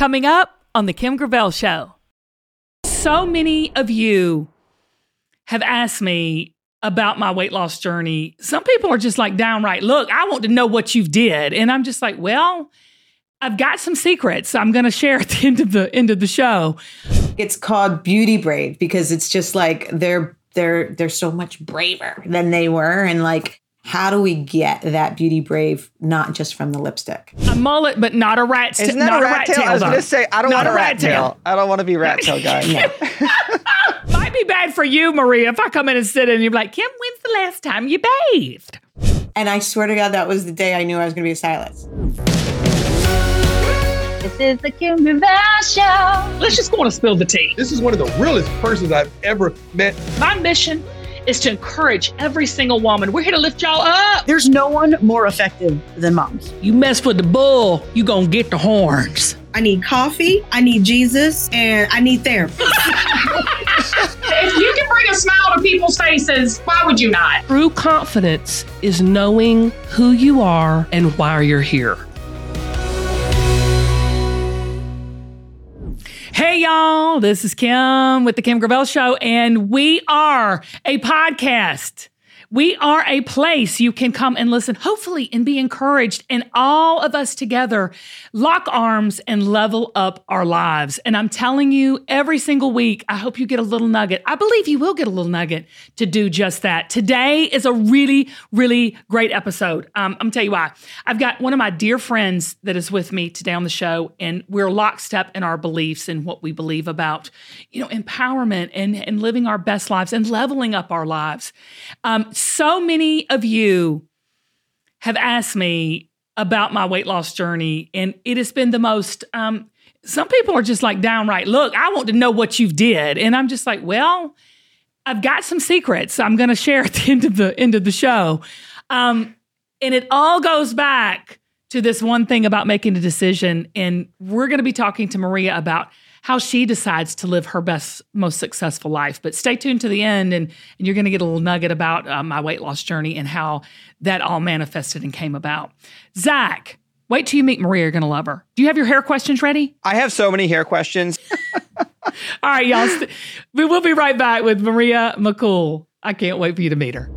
Coming up on The Kim Gravel Show. So many of you have asked me about my weight loss journey. Some people are just like downright, look, I want to know what you did. And I'm just like, well, I've got some secrets I'm going to share at the end of the show. It's called Beauty Brave because it's just like they're so much braver than they were. And like, how do we get that beauty brave, not just from the lipstick? A mullet, but not a rat tail. Isn't that a rat tail? I was going to say, I don't want a rat tail. I don't want to be rat tail guy. No. Might be bad for you, Maria, if I come in and sit in and you're like, Kim, when's the last time you bathed? And I swear to God, that was the day I knew I was going to be a stylist. This is the Kim Gravel Show. Let's just go on and spill the tea. This is one of the realest persons I've ever met. My mission is to encourage every single woman. We're here to lift y'all up. There's no one more effective than moms. You mess with the bull, you gonna get the horns. I need coffee, I need Jesus, and I need therapy. If you can bring a smile to people's faces, why would you not? True confidence is knowing who you are and why you're here. Hey, y'all, this is Kim with The Kim Gravel Show, and we are a podcast. We are a place you can come and listen, hopefully, and be encouraged, and all of us together lock arms and level up our lives. And I'm telling you, every single week, I hope you get a little nugget. I believe you will get a little nugget to do just that. Today is a really, really great episode. I'm going to tell you why. I've got one of my dear friends that is with me today on the show, and we're lockstep in our beliefs and what we believe about, empowerment and living our best lives and leveling up our lives. So many of you have asked me about my weight loss journey, and it has been the most, some people are just like downright, look, I want to know what you did. And I'm just like, well, I've got some secrets I'm going to share at the end of the show. And it all goes back to this one thing about making a decision. And we're going to be talking to Maria about how she decides to live her best, most successful life. But stay tuned to the end, and you're going to get a little nugget about my weight loss journey and how that all manifested and came about. Zach, wait till you meet Maria. You're going to love her. Do you have your hair questions ready? I have so many hair questions. All right, y'all. We will be right back with Maria McCool. I can't wait for you to meet her.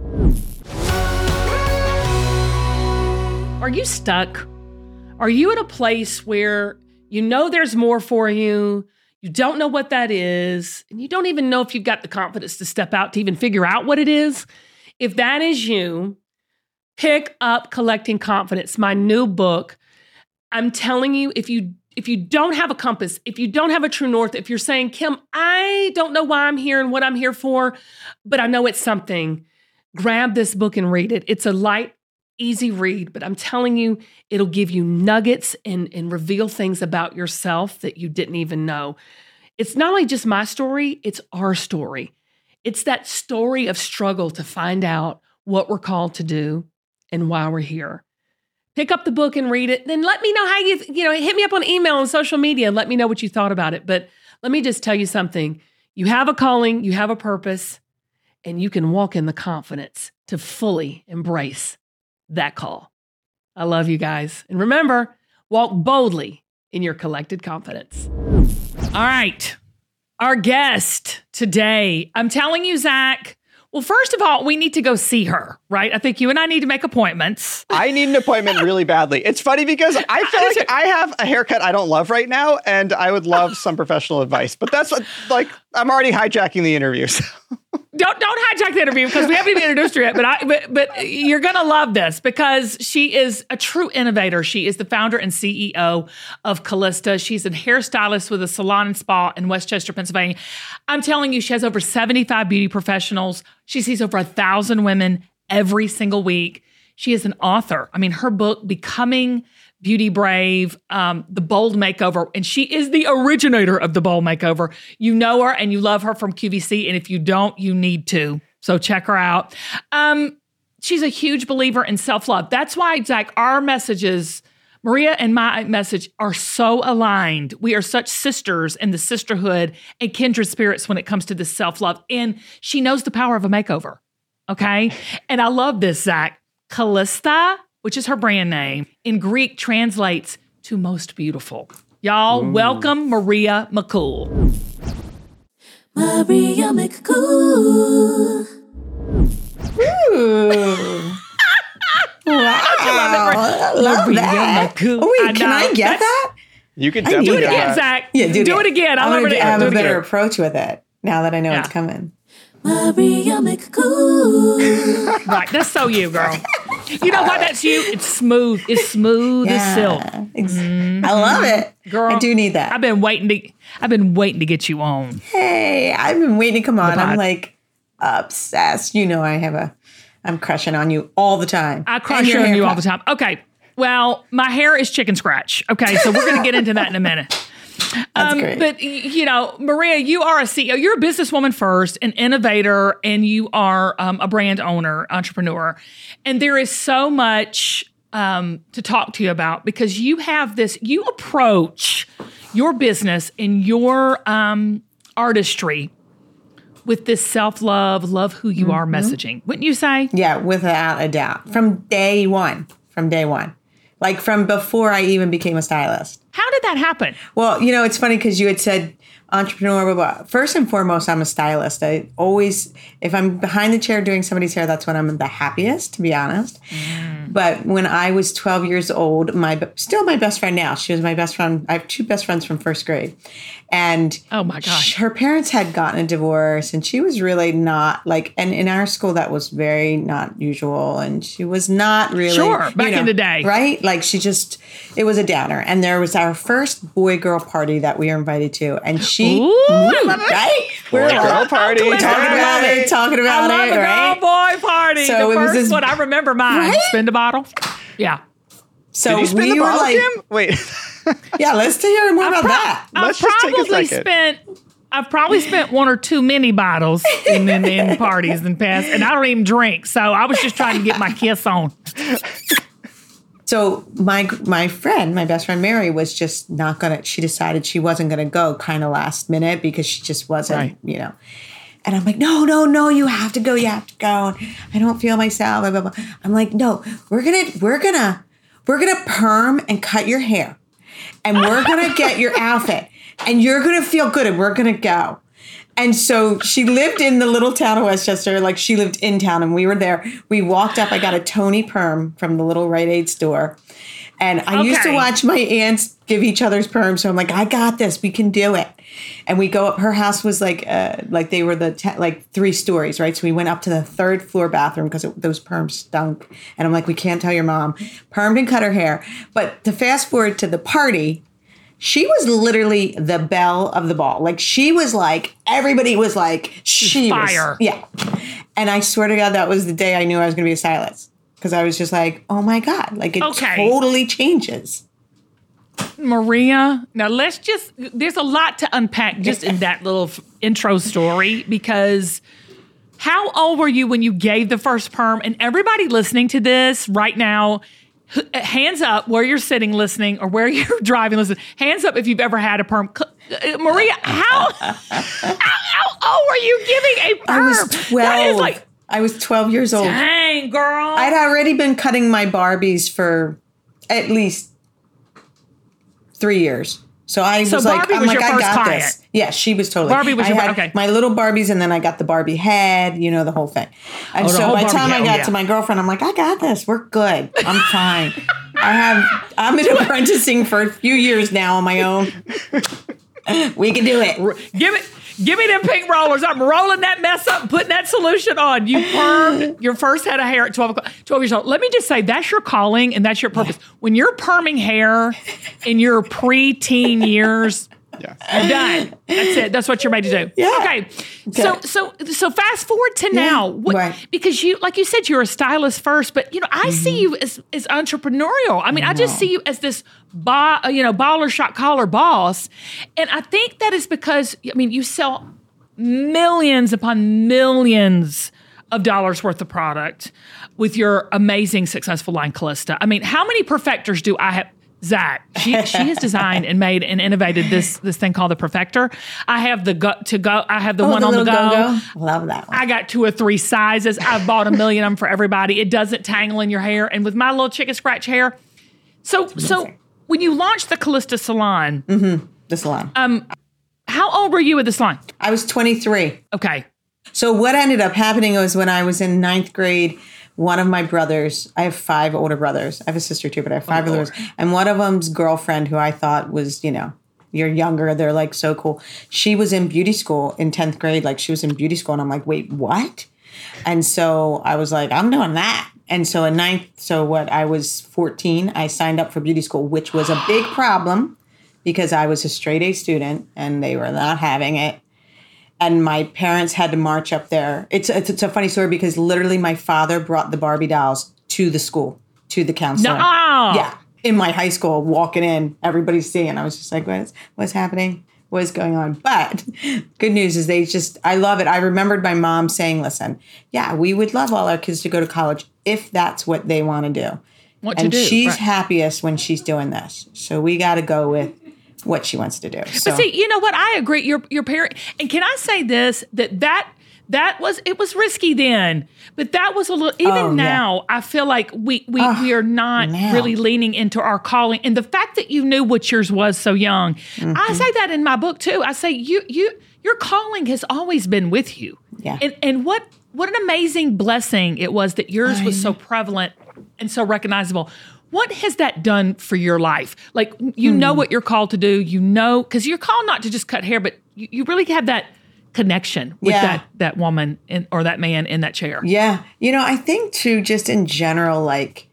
Are you stuck? Are you at a place where you know there's more for you? You don't know what that is, and you don't even know if you've got the confidence to step out to even figure out what it is. If that is you, pick up Collecting Confidence, my new book. I'm telling you, if you don't have a compass, if you don't have a true north, if you're saying, Kim, I don't know why I'm here and what I'm here for, but I know it's something, grab this book and read it. It's a light, easy read, but I'm telling you, it'll give you nuggets and reveal things about yourself that you didn't even know. It's not only just my story, it's our story. It's that story of struggle to find out what we're called to do and why we're here. Pick up the book and read it. Then let me know how hit me up on email and social media and let me know what you thought about it. But let me just tell you something. You have a calling, you have a purpose, and you can walk in the confidence to fully embrace that call. I love you guys. And remember, walk boldly in your collected confidence. All right. Our guest today, I'm telling you, Zach, well, first of all, we need to go see her, right? I think you and I need to make appointments. I need an appointment really badly. It's funny because I feel like I have a haircut I don't love right now, and I would love some professional advice. But that's like, I'm already hijacking the interview. So. Don't hijack the interview because we haven't even introduced her yet. But you're gonna love this because she is a true innovator. She is the founder and CEO of Callista. She's a hairstylist with a salon and spa in Westchester, Pennsylvania. I'm telling you, she has over 75 beauty professionals. She sees over 1,000 women every single week. She is an author. I mean, her book, Becoming Beauty Brave, The Bold Makeover, and she is the originator of The Bold Makeover. You know her and you love her from QVC, and if you don't, you need to. So check her out. She's a huge believer in self-love. That's why, Zach, our messages, Maria and my message, are so aligned. We are such sisters in the sisterhood and kindred spirits when it comes to this self-love. And she knows the power of a makeover, okay? And I love this, Zach. Callista, which is her brand name, in Greek translates to most beautiful. Y'all, welcome Maria McCool. Maria McCool. Ooh. Wow. I love that. McCool. Oh, wait, can I get that? You can I definitely need get that. that. Zach. Yeah, do it again. I'm love gonna it. have Do a it better again. approach with it now that I know it's coming. Maria McCool. Right, that's so you, girl. You know why that's you? It's smooth. It's smooth as silk. I love it. Girl, I do need that. I've been waiting to get you on. Hey, I've been waiting to come on. I'm like obsessed. You know, I'm crushing on you all the time. I crush on you all the time. Okay. Well, my hair is chicken scratch. Okay, so we're going to get into that in a minute. That's great. But, you know, Maria, you are a CEO. You're a businesswoman first, an innovator, and you are a brand owner, entrepreneur. And there is so much to talk to you about because you have this, you approach your business and your artistry with this self-love, love who you are messaging. Wouldn't you say? Yeah, without a doubt. From day one. Like from before I even became a stylist. How did that happen? Well, you know, it's funny because you had said entrepreneur, blah, blah. First and foremost, I'm a stylist. I always, if I'm behind the chair doing somebody's hair, that's when I'm the happiest, to be honest. But when I was 12 years old, still my best friend now, she was my best friend. I have two best friends from first grade. And oh my gosh, her parents had gotten a divorce and she was really not like, and in our school that was very not usual. And she was not really. Sure, back in the day. Right? Like it was a downer. And there was our first boy-girl party that we were invited to. And she, right? We're girl party. Talking about it, I love a right? girl boy party. So the it was first this- one, I remember mine. Right? Spin the bottle. Yeah. So Did you spin we the were bottle, like, Kim? Wait. Yeah, let's hear more about that. Let's just take a second. I've probably spent one or two mini bottles in parties in the past, and I don't even drink. So I was just trying to get my kiss on. So my friend, my best friend Mary, was just not gonna. She decided she wasn't gonna go, kind of last minute because she just wasn't, you know. And I'm like, no, you have to go. And I don't feel myself. Blah, blah, blah. I'm like, no, we're gonna perm and cut your hair, and we're gonna get your outfit, and you're gonna feel good, and we're gonna go. And so she lived in the little town of Westchester, like she lived in town, and we were there. We walked up. I got a Tony perm from the little Rite Aid store. And I used to watch my aunts give each other's perms. So I'm like, I got this. We can do it. And we go up. Her house was like they were like 3 stories, right? So we went up to the 3rd floor bathroom because those perms stunk. And I'm like, we can't tell your mom. Permed and cut her hair. But to fast forward to the party, she was literally the belle of the ball. Like she was like, everybody was like, she fire. Yeah. And I swear to God, that was the day I knew I was going to be a stylist. Because I was just like, oh my God, like it totally changes. Maria, now there's a lot to unpack just in that little intro story because how old were you when you gave the first perm? And everybody listening to this right now, hands up where you're sitting listening or where you're driving listening. Hands up if you've ever had a perm. Maria, how old were you giving a perm? I was 12. I was 12 years old. Dang, girl. I'd already been cutting my Barbies for at least 3 years. So I was Barbie like, I'm was like, your I first got client. this. Yeah, she was totally. Barbie was I your had okay. my little Barbies, and then I got the Barbie head, you know, the whole thing. And the so whole by the Barbie time I head, got to my girlfriend, I'm like, I got this. We're good. I'm fine. I'm been apprenticing for a few years now on my own. We can do it. Give me them pink rollers. I'm rolling that mess up and putting that solution on. You permed your first head of hair at 12 years old. Let me just say, that's your calling and that's your purpose. When you're perming hair in your pre-teen years, you're done. That's it. That's what you're made to do. Yeah. Okay. So fast forward to now. Because you, like you said, you're a stylist first, but you know, I see you as entrepreneurial. I mean, I just see you as this baller shot collar boss. And I think that is because, I mean, you sell millions upon millions of dollars worth of product with your amazing, successful line, Callista. I mean, how many perfectors do I have? Zach, she has designed and made and innovated this thing called the Perfector. I have the I have the one on the go. Love that one. I got 2 or 3 sizes. I've bought 1 million of them for everybody. It doesn't tangle in your hair. And with my little chicken scratch hair. So when you launched the Callista Salon, The salon. how old were you at the salon? I was 23. Okay. So what ended up happening was when I was in 9th grade, one of my brothers, I have 5 older brothers. I have a sister too, but I have 5 older brothers. And one of them's girlfriend, who I thought was, you're younger, they're like so cool. She was in beauty school in 10th grade. Like she was in beauty school. And I'm like, wait, what? And so I was like, I'm doing that. And so I was 14, I signed up for beauty school, which was a big problem because I was a straight A student and they were not having it. And my parents had to march up there. It's a funny story because literally my father brought the Barbie dolls to the school, to the counselor. No. Yeah. In my high school, walking in, everybody's seeing. I was just like, what's happening? What is going on? But good news is I love it. I remembered my mom saying, listen, yeah, we would love all our kids to go to college if that's what they want to do. And she's happiest when she's doing this. So we got to go with what she wants to do. So. But see, you know what? I agree. Your parent, and can I say this, that was risky then, but that was a little, even now, I feel like we are not really leaning into our calling. And the fact that you knew what yours was so young, I say that in my book too. I say, your calling has always been with you. Yeah. And what an amazing blessing it was that yours was so prevalent and so recognizable. What has that done for your life? Like, you know what you're called to do, because you're called not to just cut hair, but you really have that connection with that woman or that man in that chair. Yeah. I think too, just in general, like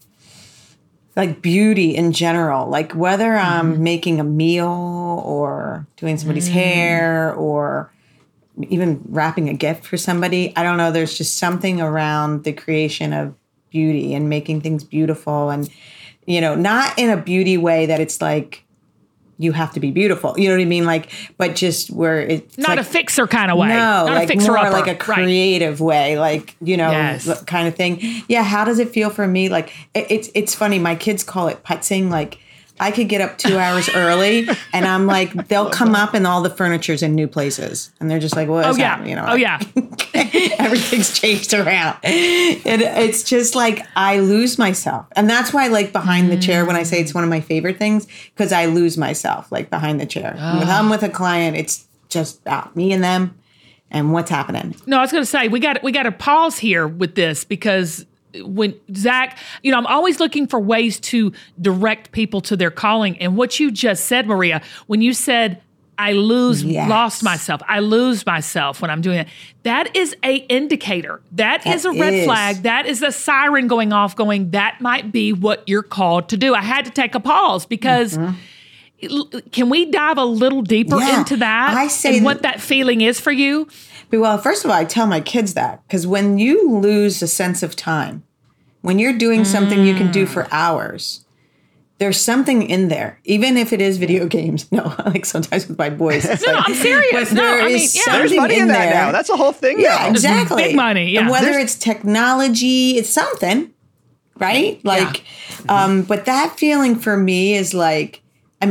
beauty in general, like whether I'm making a meal or doing somebody's hair or even wrapping a gift for somebody, I don't know, there's just something around the creation of beauty and making things beautiful and, not in a beauty way that it's like, you have to be beautiful. You know what I mean? Like, but just where it's not a fixer kind of way. No, not like a fixer more upper. like a creative way, like, kind of thing. Yeah. How does it feel for me? Like, it's funny. My kids call it putzing. Like, I could get up 2 hours early and I'm like, they'll come up and all the furniture's in new places. And they're just like, what is happening? Everything's changed around. And it's just like, I lose myself. And that's why, like, behind the chair, when I say it's one of my favorite things, because I lose myself, like, behind the chair. When I'm with a client, it's just about me and them and what's happening. No, I was going to say, we got to pause here with this because when Zach, I'm always looking for ways to direct people to their calling. And what you just said, Maria, when you said, I lost myself. I lose myself when I'm doing that. That is a indicator. That is a red flag. That is a siren going off that might be what you're called to do. I had to take a pause because can we dive a little deeper into that? I say and what that feeling is for you? Well, first of all, I tell my kids that because when you lose a sense of time, when you're doing something you can do for hours, there's something in there, even if it is video games. No, like sometimes with my boys. I'm serious. There's money in that now. That's a whole thing. Yeah, exactly. Big money. Yeah. And whether it's technology, it's something, right? Like, but that feeling for me is like, I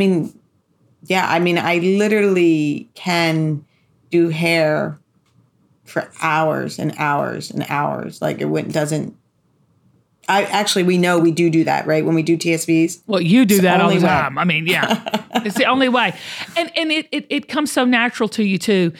literally can do hair for hours and hours and hours. Like we know we do that, right? When we do TSVs. Well, you do that all the time. I mean, yeah, it's the only way. And it comes so natural to you too.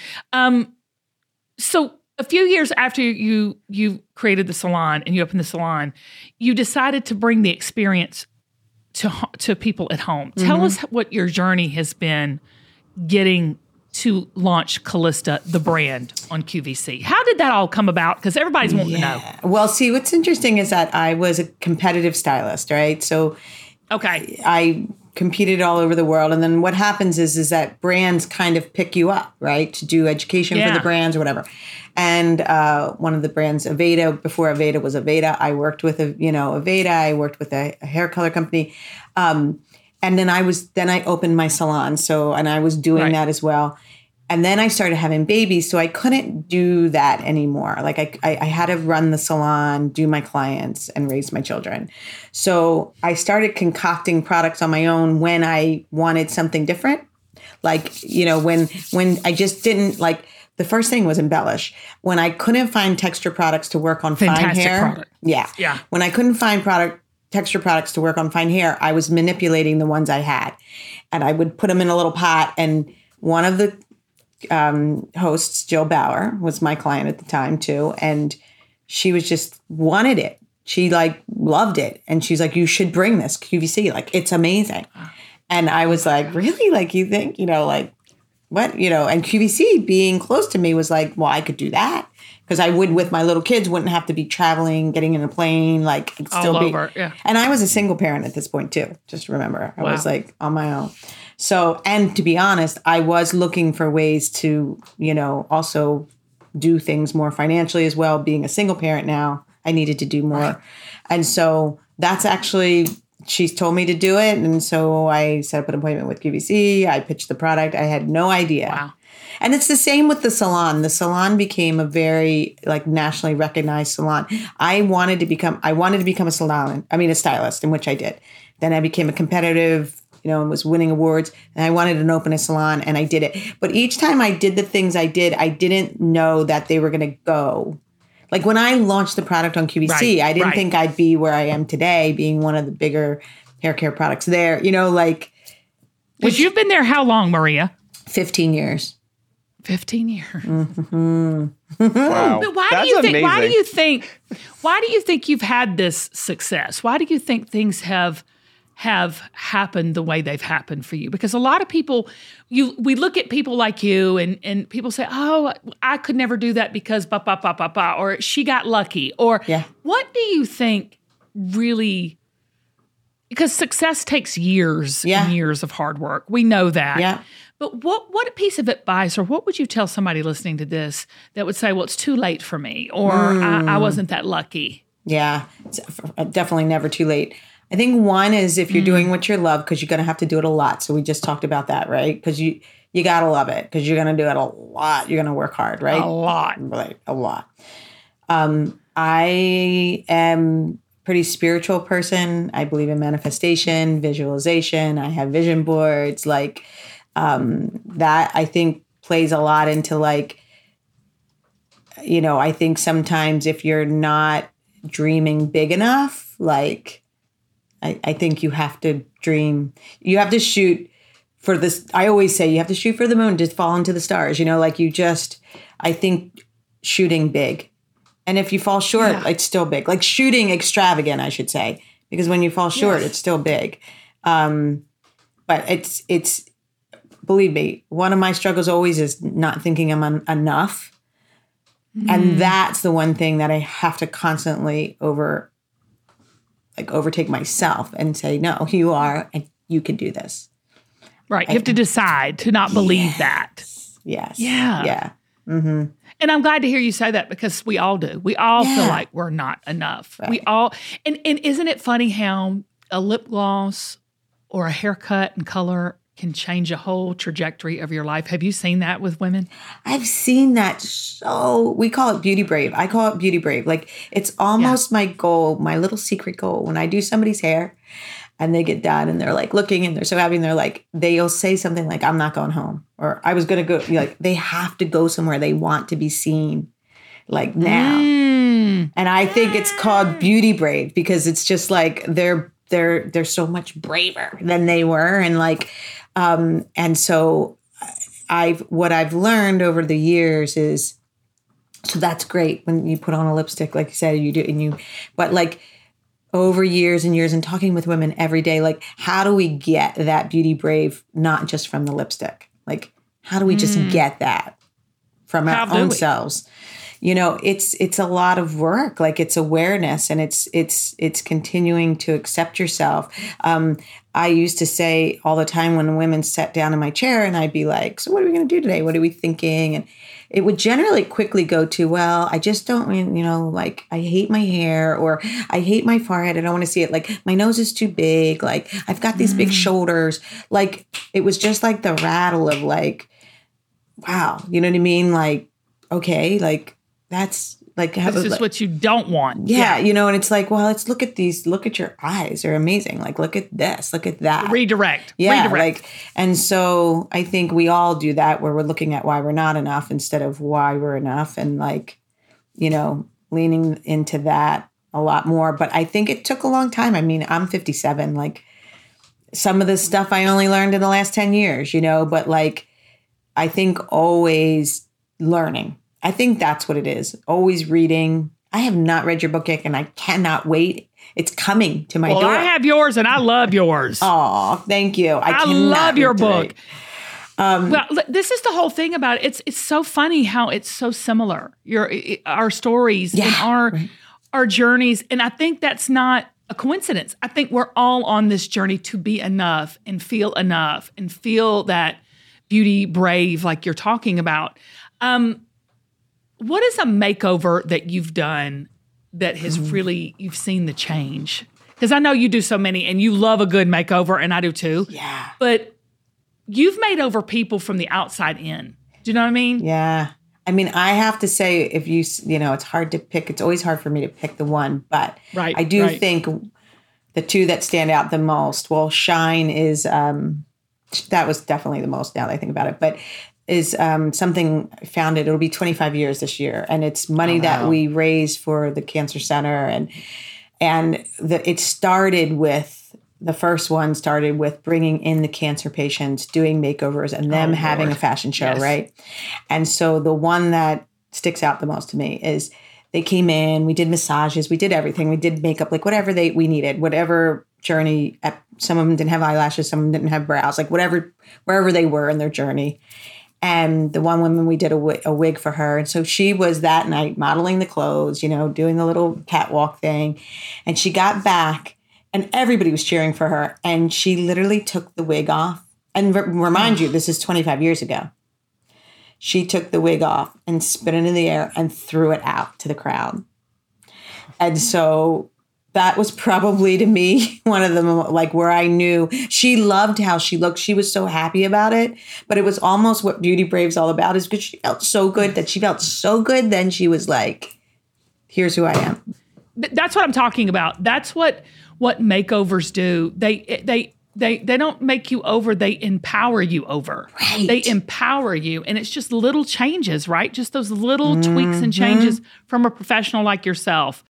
So a few years after you created the salon and you opened the salon, you decided to bring the experience to people at home. Tell us what your journey has been getting to launch Callista, the brand, on QVC. How did that all come about? Because everybody's wanting to know. Well, see, what's interesting is that I was a competitive stylist, right? So I competed all over the world. And then what happens is that brands kind of pick you up, right? To do education for the brands or whatever. And one of the brands, Aveda, before Aveda was Aveda, I worked with Aveda. I worked with a hair color company. And then I opened my salon. And I was doing that as well. And then I started having babies. So I couldn't do that anymore. Like I had to run the salon, do my clients, and raise my children. So I started concocting products on my own when I wanted something different. Like, when I just didn't like, the first thing was embellish. When I couldn't find texture products to work on fine hair. Product. Yeah. When I couldn't find texture products to work on fine hair, I was manipulating the ones I had. And I would put them in a little pot. And one of the hosts, Jill Bauer, was my client at the time too. And she was just wanted it. She like loved it. And she's like, you should bring this QVC. Like, it's amazing. And I was like, really? Like, you think, like, what? And QVC being close to me was like, well, I could do that. Because I would, with my little kids, wouldn't have to be traveling, getting in a plane, like still all be. over, yeah. And I was a single parent at this point too. Just remember, I was like on my own. So, and to be honest, I was looking for ways to, also do things more financially as well. Being a single parent now, I needed to do more. Right. And so that's actually, she's told me to do it. And so I set up an appointment with QVC. I pitched the product. I had no idea. Wow. And it's the same with the salon. The salon became a very nationally recognized salon. I wanted to become a stylist, in which I did. Then I became a competitive, and was winning awards. And I wanted to open a salon, and I did it. But each time I did the things I did, I didn't know that they were going to go. Like when I launched the product on QVC, I didn't think I'd be where I am today, being one of the bigger hair care products there. Because you've been there how long, Maria? 15 years. 15 years. Mm-hmm. Wow. But why do you think you've had this success? Why do you think things have happened the way they've happened for you? Because a lot of people, we look at people like you and people say, oh, I could never do that because ba, ba, ba, ba, ba, or she got lucky. Or what do you think really, because success takes years and years of hard work. We know that. Yeah. But what piece of advice, or what would you tell somebody listening to this that would say, well, it's too late for me, or I wasn't that lucky? Yeah, it's definitely never too late. I think one is if you're doing what you love, because you're going to have to do it a lot. So we just talked about that, right? Because you got to love it, because you're going to do it a lot. You're going to work hard, right? A lot. Right, a lot. I am a pretty spiritual person. I believe in manifestation, visualization. I have vision boards, that I think plays a lot into I think sometimes if you're not dreaming big enough, I think you have to dream, you have to shoot for this. I always say you have to shoot for the moon to fall into the stars, I think shooting big. And if you fall short, it's still big, shooting extravagant, I should say, because when you fall short, it's still big. But it's, believe me, one of my struggles always is not thinking I'm enough. And that's the one thing that I have to constantly overtake myself and say, no, you are, and you can do this. Right. You have to decide to not believe that. Yes. Yeah. Yeah. Mm-hmm. And I'm glad to hear you say that, because we all do. We all feel like we're not enough. Right. We all, and isn't it funny how a lip gloss or a haircut and color can change a whole trajectory of your life? Have you seen that with women? I've seen that. So we call it beauty brave. I call it beauty brave. It's almost my goal, my little secret goal. When I do somebody's hair and they get done and they're looking and they're so happy and they're they'll say something like, I'm not going home, or I was going to go, they have to go somewhere. They want to be seen now. And I think it's called beauty brave because it's just they're so much braver than they were. And so what I've learned over the years is, so that's great when you put on a lipstick, like you said, you do, but over years and years and talking with women every day, how do we get that beauty brave, not just from the lipstick? How do we just get that from our own selves? It's a lot of work. It's awareness, and it's continuing to accept yourself. I used to say all the time when women sat down in my chair and I'd be like, so what are we going to do today? What are we thinking? And it would generally quickly go to, well, I just don't, I hate my hair, or I hate my forehead. I don't want to see it. My nose is too big. I've got these big shoulders. It was just the rattle of wow, you know what I mean? Okay, that's this is what you don't want. Yeah, and it's well, let's look at these. Look at your eyes; they're amazing. Look at this. Look at that. Redirect. Yeah, redirect. And so I think we all do that, where we're looking at why we're not enough instead of why we're enough, and leaning into that a lot more. But I think it took a long time. I mean, I'm 57. Like, some of this stuff I only learned in the last 10 years, but like, I think always learning. I think that's what it is. Always reading. I have not read your book yet, and I cannot wait. It's coming to my door. I have yours, and I love yours. Oh, thank you. I love your book. Well, this is the whole thing about it. It's so funny how it's so similar. Our stories and our journeys, and I think that's not a coincidence. I think we're all on this journey to be enough and feel that beauty brave, like you're talking about. What is a makeover that you've done that has really, you've seen the change? Because I know you do so many and you love a good makeover, and I do too. Yeah. But you've made over people from the outside in. Do you know what I mean? Yeah. I mean, I have to say, if it's hard to pick. It's always hard for me to pick the one, but I do think the two that stand out the most, well, Shine is, that was definitely the most now that I think about it, but is something founded. It'll be 25 years this year. And it's money that we raise for the Cancer Center. The first one started with bringing in the cancer patients, doing makeovers, and them having a fashion show, right? And so the one that sticks out the most to me is they came in, we did massages, we did everything. We did makeup, like whatever we needed, whatever journey. Some of them didn't have eyelashes, some of them didn't have brows, like wherever they were in their journey. And the one woman, we did a wig for her. And so she was that night modeling the clothes, doing the little catwalk thing. And she got back and everybody was cheering for her. And she literally took the wig off. And remind you, this is 25 years ago. She took the wig off and spit it in the air and threw it out to the crowd. And so that was probably, to me, one of them, like, where I knew she loved how she looked. She was so happy about it. But it was almost what Beauty Brave's all about, is because she felt so good. Then she was like, here's who I am. That's what I'm talking about. That's what makeovers do. They don't make you over. They empower you over. Right. They empower you. And it's just little changes, right? Just those little tweaks and changes from a professional like yourself.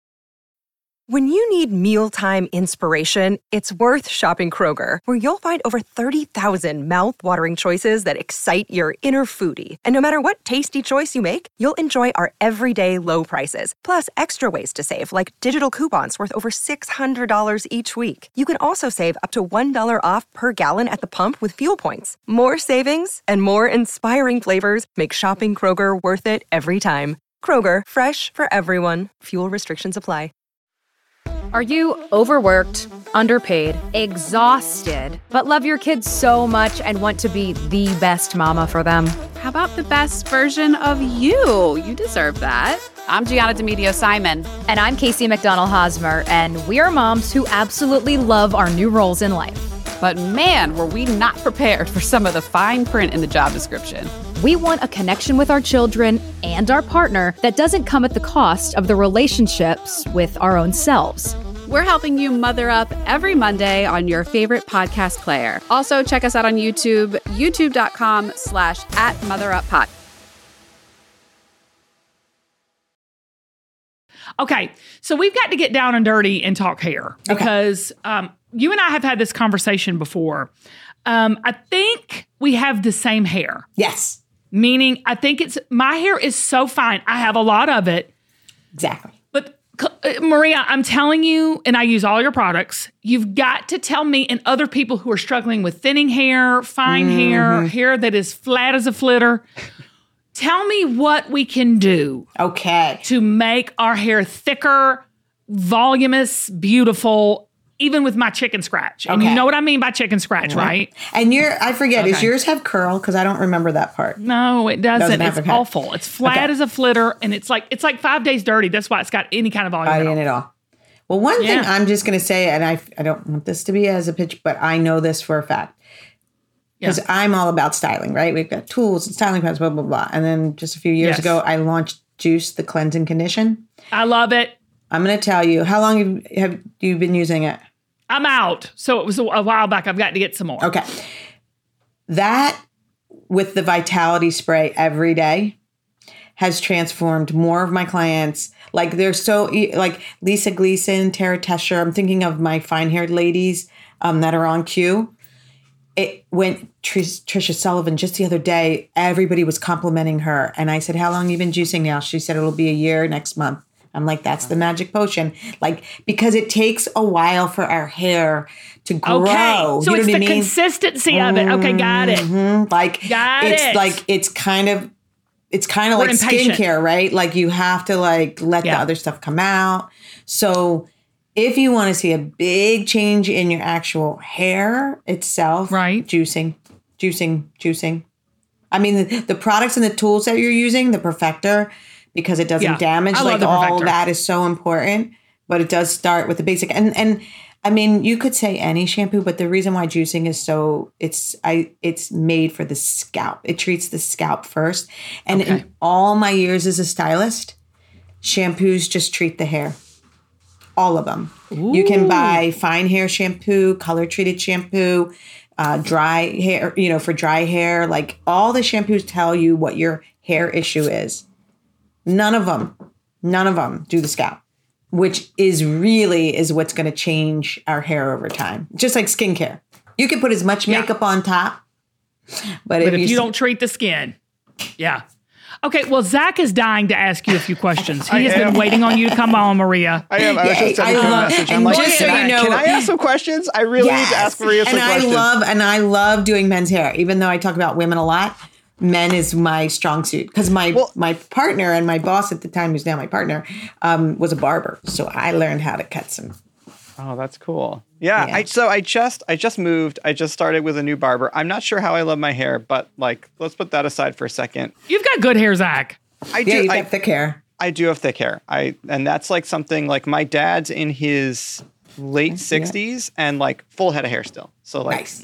When you need mealtime inspiration, it's worth shopping Kroger, where you'll find over 30,000 mouth-watering choices that excite your inner foodie. And no matter what tasty choice you make, you'll enjoy our everyday low prices, plus extra ways to save, like digital coupons worth over $600 each week. You can also save up to $1 off per gallon at the pump with fuel points. More savings and more inspiring flavors make shopping Kroger worth it every time. Kroger, fresh for everyone. Fuel restrictions apply. Are you overworked, underpaid, exhausted, but love your kids so much and want to be the best mama for them? How about the best version of you? You deserve that. I'm Gianna Demedio-Simon. And I'm Casey McDonald-Hosmer, and we're moms who absolutely love our new roles in life. But man, were we not prepared for some of the fine print in the job description. We want a connection with our children and our partner that doesn't come at the cost of the relationships with our own selves. We're helping you mother up every Monday on your favorite podcast player. Also, check us out on YouTube, youtube.com/@motheruppod. Okay, so we've got to get down and dirty and talk hair because you and I have had this conversation before. I think we have the same hair. Yes. Meaning, I think my hair is so fine. I have a lot of it. Exactly. But Maria, I'm telling you, and I use all your products, you've got to tell me and other people who are struggling with thinning hair, fine hair that is flat as a flitter. Tell me what we can do. Okay. To make our hair thicker, voluminous, beautiful, even with my chicken scratch. And you know what I mean by chicken scratch, right? And I forget, does yours have curl? Because I don't remember that part. No, it doesn't. It's awful. It's flat as a flitter, and it's like 5 days dirty. That's why it's got any kind of volume in it all. Well, one thing I'm just going to say, and I don't want this to be as a pitch, but I know this for a fact. Because I'm all about styling, right? We've got tools and styling pads, blah, blah, blah. And then just a few years ago, I launched Juice, the cleanse and condition. I love it. I'm going to tell you, how long have you been using it? I'm out. So it was a while back. I've got to get some more. Okay. That with the Vitality Spray every day has transformed more of my clients. Like they're so like Lisa Gleason, Tara Tesher. I'm thinking of my fine haired ladies that are on Q. It went Trisha Sullivan just the other day. Everybody was complimenting her. And I said, how long have you been juicing now? She said, it'll be a year next month. I'm like, that's the magic potion. Like, because it takes a while for our hair to grow. Okay. So you know it's what I the mean? consistency of it. Okay, got it. Like, got it's it. like, it's kind of like impatient. skincare, right? Like you have to like let the other stuff come out. So if you want to see a big change in your actual hair itself, right? Juicing. I mean, the products and the tools that you're using, the Perfector, because it doesn't damage, like all that is so important, but it does start with the basic. And I mean, you could say any shampoo, but the reason why juicing is so, it's made for the scalp. It treats the scalp first. And in all my years as a stylist, shampoos just treat the hair. All of them. Ooh. You can buy fine hair shampoo, color treated shampoo, dry hair, for dry hair. Like all the shampoos tell you what your hair issue is. None of them do the scalp, which is what's going to change our hair over time. Just like skincare. You can put as much makeup on top, but if you don't treat the skin. Yeah. Okay, well, Zach is dying to ask you a few questions. He has been waiting on you to come on, Maria. I am. I was just sending a message. I'm like, can I ask some questions? I really need to ask Maria some questions. I love doing men's hair, even though I talk about women a lot. Men is my strong suit because my partner and my boss at the time, who's now my partner, was a barber. So I learned how to cut some. Oh, that's cool. Yeah. I just moved. I just started with a new barber. I'm not sure how I love my hair, but like, let's put that aside for a second. You've got good hair, Zach. I do. You've got thick hair. I do have thick hair. And that's like something like my dad's in his late 60s and like full head of hair still. So like, nice.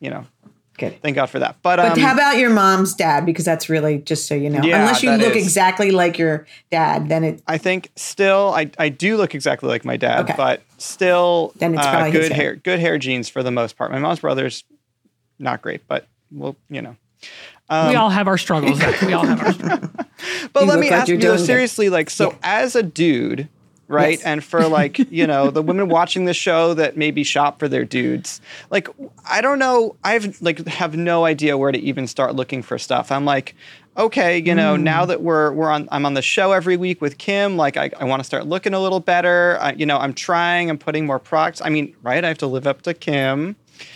Good. Thank God for that. But how about your mom's dad? Because that's really, just so you know, unless you look exactly like your dad, then it. I think still, I do look exactly like my dad, but still, then it's probably good hair genes for the most part. My mom's brother's not great, but well, we all have our struggles. We all have our struggles. But let me ask you seriously, like, so as a dude. Right. Yes. And for like, the women watching the show that maybe shop for their dudes, like, I don't know. Have no idea where to even start looking for stuff. I'm like, okay, now that I'm on the show every week with Kim, like I want to start looking a little better. I'm putting more products. I mean, right. I have to live up to Kim.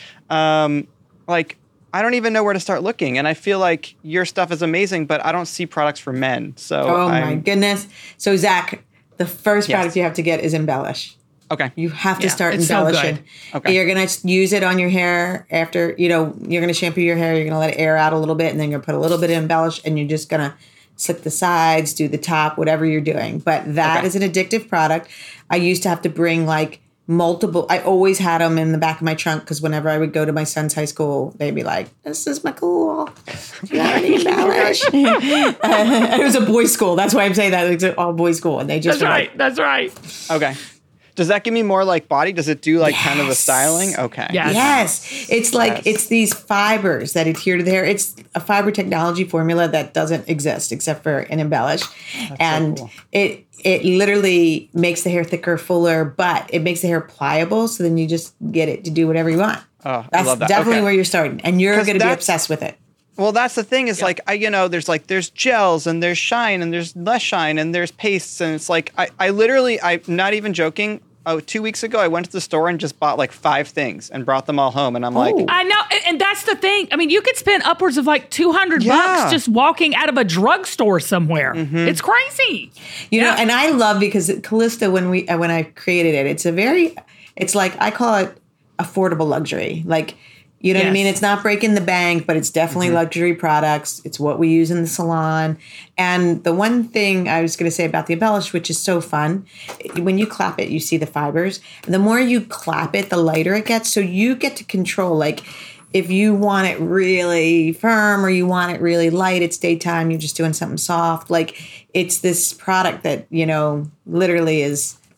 Like, I don't even know where to start looking. And I feel like your stuff is amazing, but I don't see products for men. So, my goodness. So Zach, the first product you have to get is Embellish. Okay. You have to start embellishing. So okay. You're going to use it on your hair after, you're going to shampoo your hair. You're going to let it air out a little bit, and then you're going to put a little bit of Embellish, and you're just going to slick the sides, do the top, whatever you're doing. But that is an addictive product. I used to have to bring like multiple. I always had them in the back of my trunk because whenever I would go to my son's high school, they'd be like, "This is my cool. Do you have any Embellish?" It was a boys' school. That's why I'm saying that. It's all boys' school, and they just That's right. Okay. Does that give me more like body? Does it do like kind of the styling? Okay. Yes. It's like it's these fibers that adhere to the hair. It's a fiber technology formula that doesn't exist except for an Embellish. That's so cool. It literally makes the hair thicker, fuller, but it makes the hair pliable. So then you just get it to do whatever you want. Oh, that's I love that. Definitely where you're starting. And you're going to be obsessed with it. Well, that's the thing is there's gels and there's shine and there's less shine and there's pastes. And it's like, I'm not even joking. 2 weeks ago, I went to the store and just bought like 5 things and brought them all home. And I'm like, I know. And that's the thing. I mean, you could spend upwards of like $200 bucks just walking out of a drugstore somewhere. Mm-hmm. It's crazy. And I love because Calista, when I created it, it's like, I call it affordable luxury. Like, you know what I mean? It's not breaking the bank, but it's definitely luxury products. It's what we use in the salon. And the one thing I was going to say about the Embellish, which is so fun, when you clap it, you see the fibers. And the more you clap it, the lighter it gets. So you get to control, like, if you want it really firm or you want it really light, it's daytime, you're just doing something soft. Like, it's this product that, literally is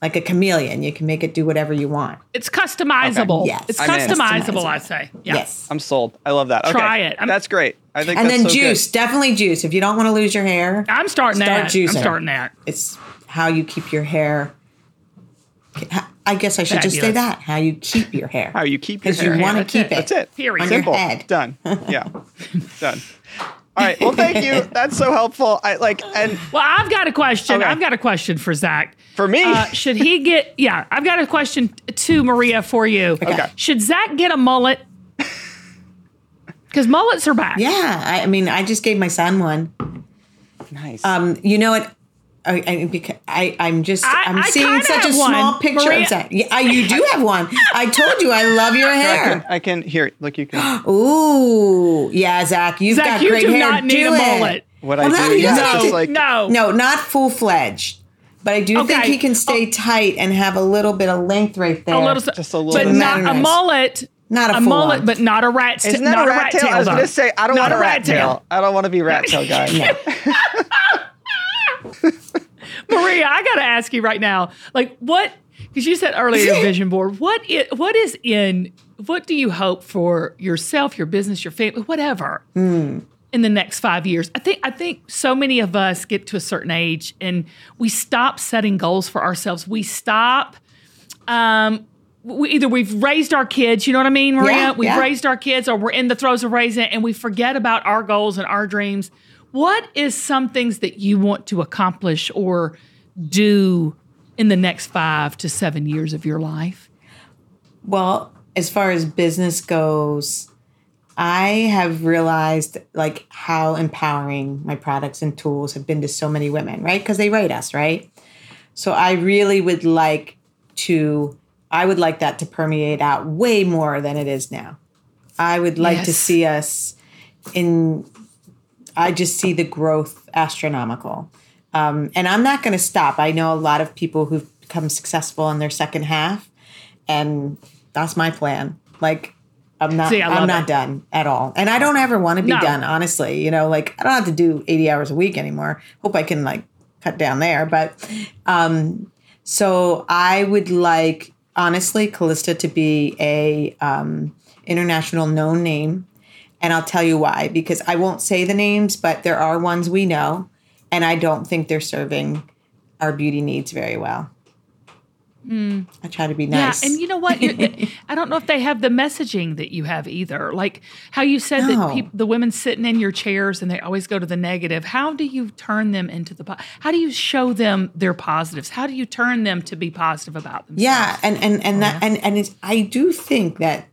like a chameleon. You can make it do whatever you want. It's customizable. Okay. Yes. It's customizable, I say. Yeah. Yes. I'm sold. I love that. Okay. Try it. That's great. I think and that's then so juice. good. Definitely juice. If you don't want to lose your hair, I'm starting that. juicing. I'm starting that. It's how you keep your hair. I guess I should just say that. How you keep your hair. How you keep your hair. Because you want to keep it. That's it. Period. On Simple. your head. Done. Yeah. Done. All right. Well, thank you. That's so helpful. Well, I've got a question. Okay. I've got a question for Zach. For me? Should he get? Yeah, I've got a question to Maria for you. Okay. Should Zach get a mullet? Because mullets are back. Yeah. I mean, I just gave my son one. Nice. You know what? I'm seeing such a small picture of Zach. Yeah, you do have one. I told you I love your hair. I can hear it. Look, you can. Ooh, yeah, Zach, you've got great hair. You do not need a mullet. What I do? No, not full fledged. But I do think he can stay tight and have a little bit of length right there. Just a little. But not a mullet. Not a full mullet, one. But not a rat's tail. Isn't that a rat tail? I was going to say, I don't want a rat tail. I don't want to be rat tail guy. Maria, I got to ask you right now, like what, because you said earlier vision board, what do you hope for yourself, your business, your family, whatever, in the next 5 years? I think so many of us get to a certain age and we stop setting goals for ourselves. We stop, either we've raised our kids, you know what I mean, Maria? We've raised our kids, or we're in the throes of raising it, and we forget about our goals and our dreams. What is some things that you want to accomplish or do in the next 5 to 7 years of your life? Well, as far as business goes, I have realized like how empowering my products and tools have been to so many women, right? Because they rate us, right? So I really would like that to permeate out way more than it is now. I would like to see us I just see the growth astronomical. And I'm not going to stop. I know a lot of people who've become successful in their second half, and that's my plan. Like, I'm not done at all. And I don't ever want to be done, honestly. You know, like, I don't have to do 80 hours a week anymore. Hope I can, like, cut down there. But so I would like, honestly, Callista to be a international known name. And I'll tell you why, because I won't say the names, but there are ones we know, and I don't think they're serving our beauty needs very well. I try to be nice. Yeah, and you know what? I don't know if they have the messaging that you have either. Like how you said that the women sitting in your chairs and they always go to the negative. How do you turn them into how do you show them their positives? How do you turn them to be positive about themselves? Yeah, and I do think that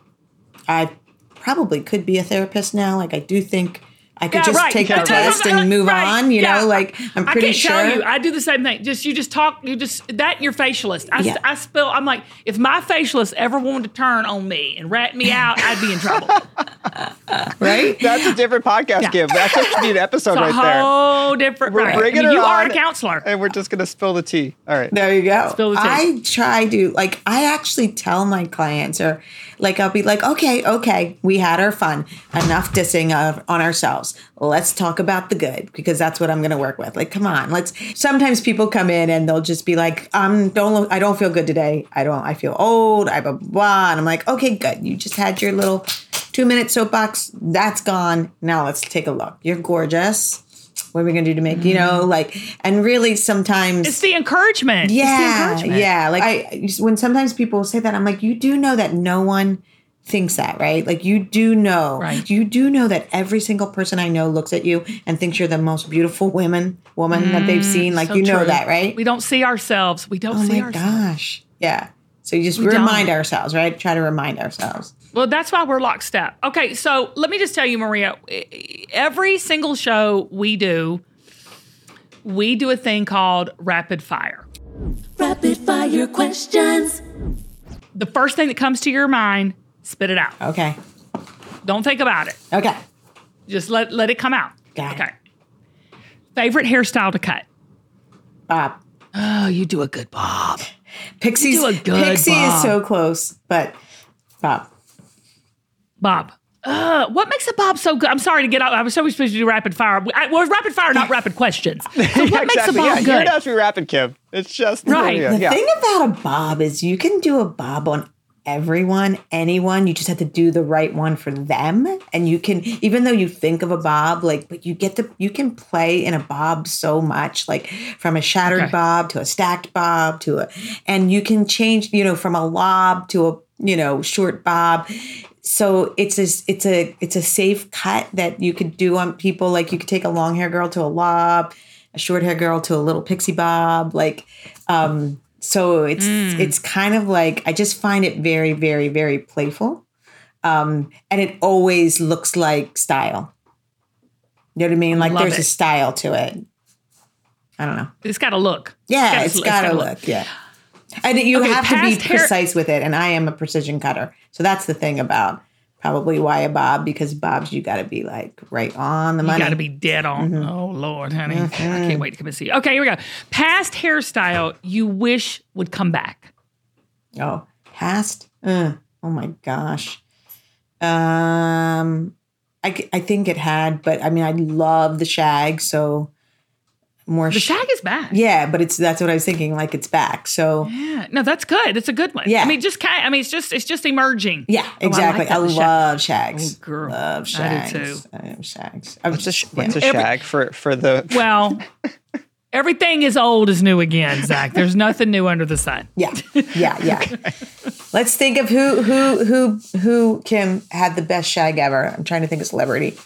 I probably could be a therapist now. Like I do think I could take the test and move on, you know, like I'm pretty sure. I can't tell you. I do the same thing. You're facialist. I spill. I'm like, if my facialist ever wanted to turn on me and rat me out, I'd be in trouble. Right? That's a different podcast, Kim. That should be an episode right there. It's a whole different. We're bringing her on. You are a counselor. And we're just going to spill the tea. All right. There you go. Spill the tea. I try to, like, I actually tell my clients, or like, I'll be like, okay, we had our fun. Enough dissing on ourselves. Let's talk about the good, because that's what I'm going to work with. Like, come on, sometimes people come in and they'll just be like, I don't feel good today. I feel old. I blah, blah, blah. And I'm like, okay, good. You just had your little 2-minute soapbox. That's gone. Now let's take a look. You're gorgeous. What are we going to do to make, you know, like, and really sometimes it's the encouragement. Yeah. It's the encouragement. Yeah. Like when sometimes people say that, I'm like, you do know that no one thinks that, right? Like you do know that every single person I know looks at you and thinks you're the most beautiful woman that they've seen. Like, so you know that, right? We don't see ourselves. We don't see ourselves. Oh my gosh. Yeah. So you just remind ourselves, right? Try to remind ourselves. Well, that's why we're lockstep. Okay, so let me just tell you, Maria, every single show we do a thing called Rapid Fire. Rapid Fire questions. The first thing that comes to your mind, spit it out. Okay. Don't think about it. Okay. Just let it come out. Got it. Favorite hairstyle to cut? Bob. Oh, you do a good Bob. Pixie is so close, but Bob. What makes a bob so good? I'm sorry to get out. I was supposed to do rapid fire. Rapid fire, not rapid questions. So what makes a bob good? You don't have to be rapid, Kim. It's just right. The thing about a bob is you can do a bob on everyone, anyone. You just have to do the right one for them. And you can, even though you think of a bob, but you can play in a bob so much, like from a shattered bob to a stacked bob and you can change, from a lob to a, short bob. So it's a safe cut that you could do on people. Like you could take a long hair girl to a lob, a short hair girl to a little pixie bob. So it's kind of like, I just find it very, very, very playful. And it always looks like style. You know what I mean? Like there's a style to it. I don't know. It's got a look. Yeah, it's got a look. Yeah. And you have to be precise with it. And I am a precision cutter. So that's the thing about probably why a bob, because bobs, you got to be like right on the money. You got to be dead on. Mm-hmm. Oh, Lord, honey. Mm-hmm. I can't wait to come and see you. Okay, here we go. Past hairstyle you wish would come back. Oh, past? Oh, my gosh. I think it had, but I mean, I love the shag, so... The shag is back. Yeah, but that's what I was thinking. Like it's back. So yeah, no, that's good. It's a good one. Yeah, I mean, it's just emerging. Yeah, exactly. I love shags. Oh, girl, love shags. I do too. I love shags. What's a shag for the? Well, everything is old is new again, Zach. There's nothing new under the sun. Yeah. Let's think of who Kim had the best shag ever. I'm trying to think of celebrity.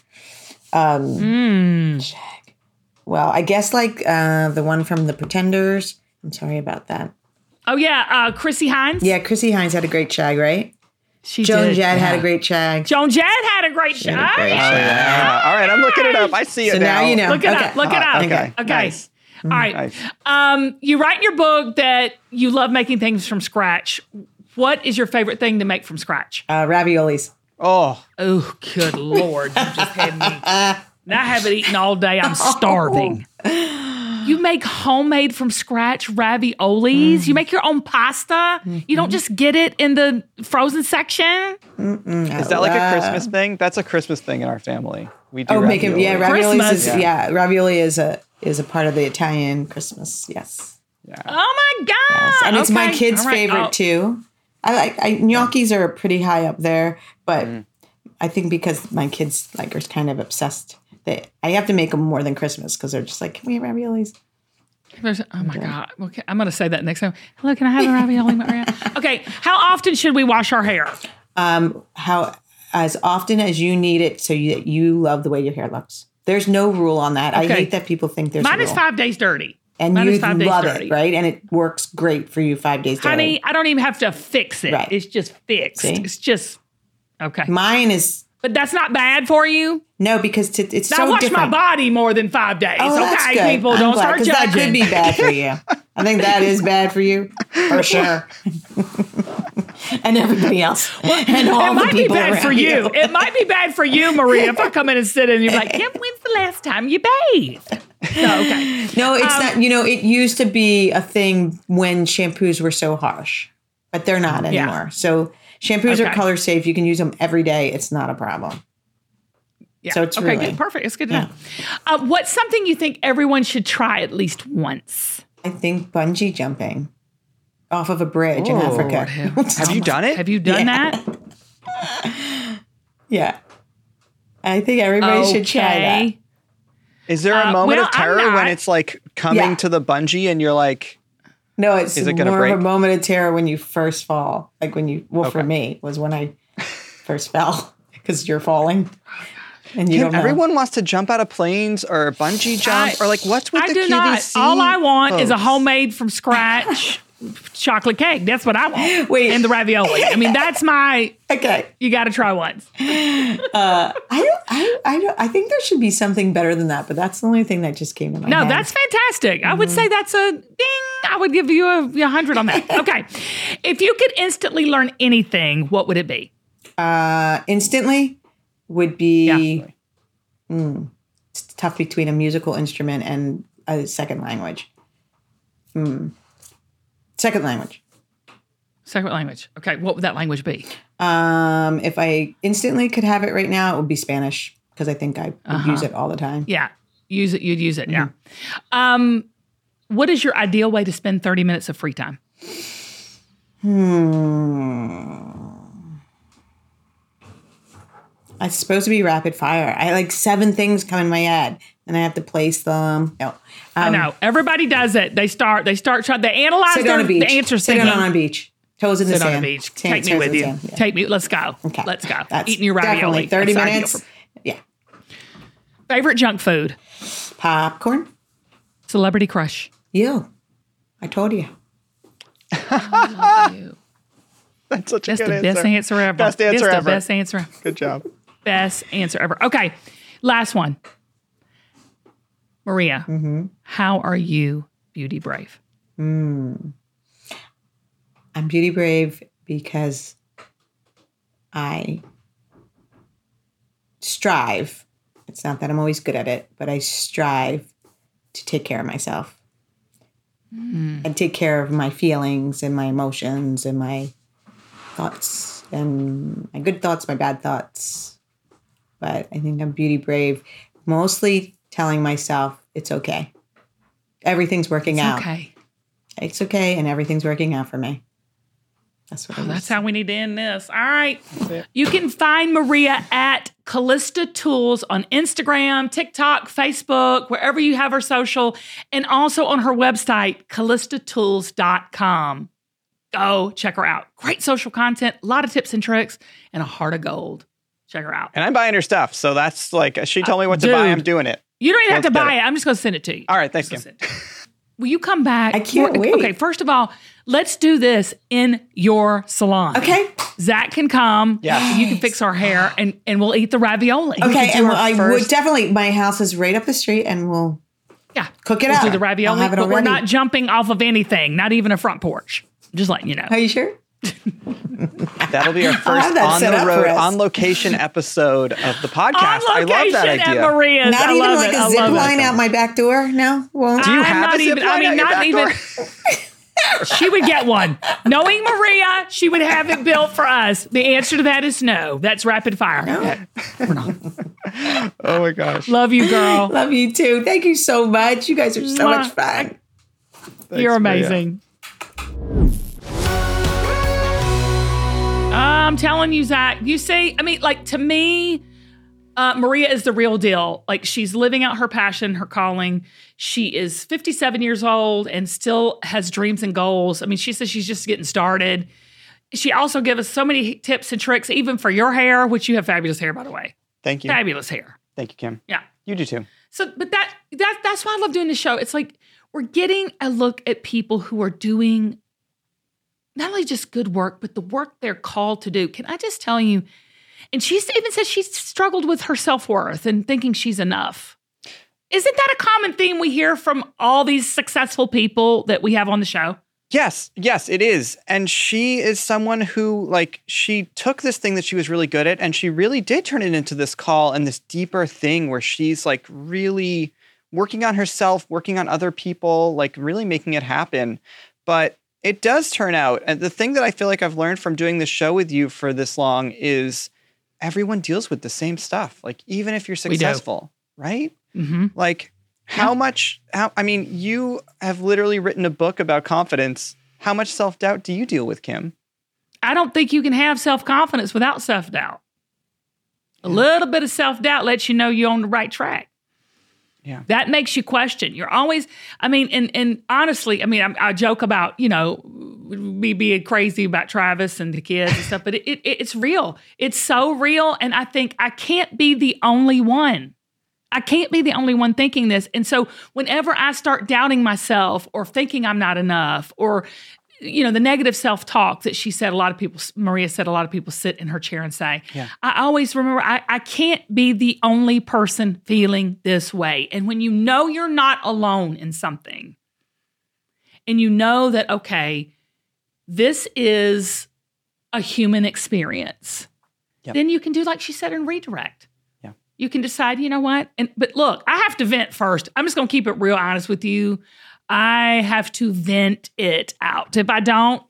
Shag. Well, I guess the one from The Pretenders. I'm sorry about that. Oh, yeah. Chrissy Hines? Yeah, Chrissy Hines had a great shag, right? Joan Jett had a great shag. Joan Jett had a great shag. Yeah. All right, I'm looking it up. I see it now. Now you know. Look it up. Okay. Nice. All right. Nice. You write in your book that you love making things from scratch. What is your favorite thing to make from scratch? Raviolis. Oh, good Lord. You just had me... Now I haven't eaten all day. I'm starving. You make homemade from scratch raviolis. You make your own pasta. You don't just get it in the frozen section. Is that like a Christmas thing? That's a Christmas thing in our family. We do. Raviolis. Ravioli is a part of the Italian Christmas. Yes. Yeah. Oh my God! Yes. And it's my kids' favorite too. Gnocchis are pretty high up there, but I think because my kids are kind of obsessed. I have to make them more than Christmas because they're just like, can we have raviolis? Oh my God. Okay, I'm going to say that next time. Hello, can I have a ravioli, Maria? Okay, how often should we wash our hair? As often as you need it so that you love the way your hair looks. There's no rule on that. Okay. I hate that people think there's a rule. Mine is 5 days dirty. And you love it, right? And it works great for you 5 days dirty. Honey, I don't even have to fix it. Right. It's just fixed. See? It's just, okay. Mine is... But that's not bad for you? No, because it's now so wash different. my body more than 5 days. Oh, that's okay, good. People, don't start judging. That could be bad for you. I think that is bad for you, for sure. And everybody else. And all the people around you. It might be bad for you, Maria, if I come in and sit and you're like, Kim, when's the last time you bathed? No, okay. No, it's not. It used to be a thing when shampoos were so harsh, but they're not anymore. Yeah. So shampoos are color safe. You can use them every day. It's not a problem. Yeah. So it's really good. Perfect. It's good to know. What's something you think everyone should try at least once? I think bungee jumping off of a bridge in Africa. Have you done it? Have you done that? Yeah. I think everybody should try that. Is there a moment of terror when it's like coming to the bungee and you're like, no, it's more of a moment of terror when you first fall. Like when you, for me, was when I first fell because you're falling. And you don't know. Everyone wants to jump out of planes or bungee jump or like what's with the QVC? All I want is a homemade from scratch chocolate cake. That's what I want. Wait. And the ravioli. I mean, that's my. Okay. You got to try once. I think there should be something better than that, but that's the only thing that just came to my head. No, that's fantastic. Mm-hmm. I would say that's a ding. I would give you a 100 on that. Okay. If you could instantly learn anything, what would it be? Instantly would be, it's tough between a musical instrument and a second language. Second language. Second language. Okay. What would that language be? If I instantly could have it right now, it would be Spanish because I think I would use it all the time. Yeah. Use it. You'd use it. Mm-hmm. Yeah. What is your ideal way to spend 30 minutes of free time? It's supposed to be rapid fire. I like 7 things come in my head and I have to place them. No. I know. Everybody does it. They start trying, they analyze sit on a beach. The answer. Sit on a beach. Toes in the sand. Sit on a beach. Take me with you. Yeah. Take me. Let's go. Okay. Let's go. That's eating your ravioli. 30 minutes. Yeah. Favorite junk food? Popcorn. Celebrity crush? You. I told you. I love you. That's such a good answer. That's the best answer ever. Best answer ever. The best answer ever. Good job. Best answer ever. Okay. Last one. Maria, how are you beauty brave? I'm beauty brave because I strive. It's not that I'm always good at it, but I strive to take care of myself and take care of my feelings and my emotions and my thoughts and my good thoughts, my bad thoughts. But I think I'm beauty brave, mostly telling myself it's okay. Everything's working out. Okay. It's okay, and everything's working out for me. That's what. That's how we need to end this. All right. You can find Maria at Callista Tools on Instagram, TikTok, Facebook, wherever you have her social, and also on her website, callistatools.com. Go check her out. Great social content, a lot of tips and tricks, and a heart of gold. Check her out. And I'm buying her stuff, so that's like, she told me what to buy, I'm doing it. You don't even have to buy it. I'm just going to send it to you. All right, thanks, Kim. Will you come back? I can't wait. Okay, first of all, let's do this in your salon. Okay. Zach can come. Yeah. You can fix our hair, and we'll eat the ravioli. Okay, and I would definitely, my house is right up the street, and we'll cook it we'll out. Do the ravioli, I'll have it but we're already. not jumping off of anything, not even a front porch. Just letting you know. Are you sure? That'll be our first on the road, on location episode of the podcast. I love that idea. At Maria's. Not I even love like it. a zip line out my back door? No? Won't. Do you have a zip line out your back door? She would get one. Knowing Maria, she would have it built for us. The answer to that is no. That's rapid fire. No. Oh my gosh. Love you, girl. Love you too. Thank you so much. You guys are so much fun. You're amazing. I'm telling you, Zach, you see, I mean, like to me, Maria is the real deal. Like she's living out her passion, her calling. She is 57 years old and still has dreams and goals. I mean, she says she's just getting started. She also gives us so many tips and tricks, even for your hair, which you have fabulous hair, by the way. Thank you. Fabulous hair. Thank you, Kim. Yeah. You do too. So, but that's why I love doing this show. It's like we're getting a look at people who are doing not only just good work, but the work they're called to do. Can I just tell you? And she even says she's struggled with her self-worth and thinking she's enough. Isn't that a common theme we hear from all these successful people that we have on the show? Yes, it is. And she is someone who, like, she took this thing that she was really good at and she really did turn it into this call and this deeper thing where she's like really working on herself, working on other people, like really making it happen. But it does turn out, and the thing that I feel like I've learned from doing this show with you for this long is everyone deals with the same stuff. Like, even if you're successful, right? Mm-hmm. Like, I mean, you have literally written a book about confidence. How much self-doubt do you deal with, Kim? I don't think you can have self-confidence without self-doubt. A little bit of self-doubt lets you know you're on the right track. Yeah. That makes you question. You're always, I mean, and honestly, I mean, I joke about, you know, me being crazy about Travis and the kids and stuff, but it's real. It's so real. And I think I can't be the only one. I can't be the only one thinking this. And so whenever I start doubting myself or thinking I'm not enough or, you know, the negative self-talk that she said, Maria said a lot of people sit in her chair and say, I always remember, I can't be the only person feeling this way. And when you know you're not alone in something and you know that, okay, this is a human experience, then you can do like she said and redirect. Yeah. You can decide, you know what? But look, I have to vent first. I'm just going to keep it real honest with you. I have to vent it out. If I don't,